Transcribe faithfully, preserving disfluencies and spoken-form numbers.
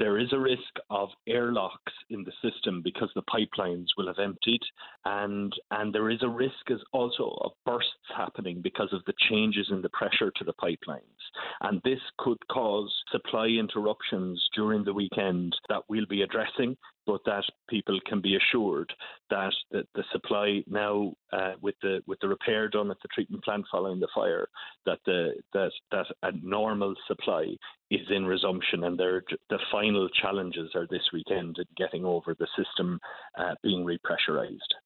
There is a risk of airlocks in the system because the pipelines will have emptied, and and there is a risk as also of bursts happening because of the changes in the pressure to the pipelines. And this could cause supply interruptions during the weekend that we'll be addressing, but that people can be assured that the, the supply now, uh, with the with the repair done at the treatment plant following the fire, that the that that a normal supply is in resumption, and the final challenges are this weekend in getting over the system uh, being repressurised.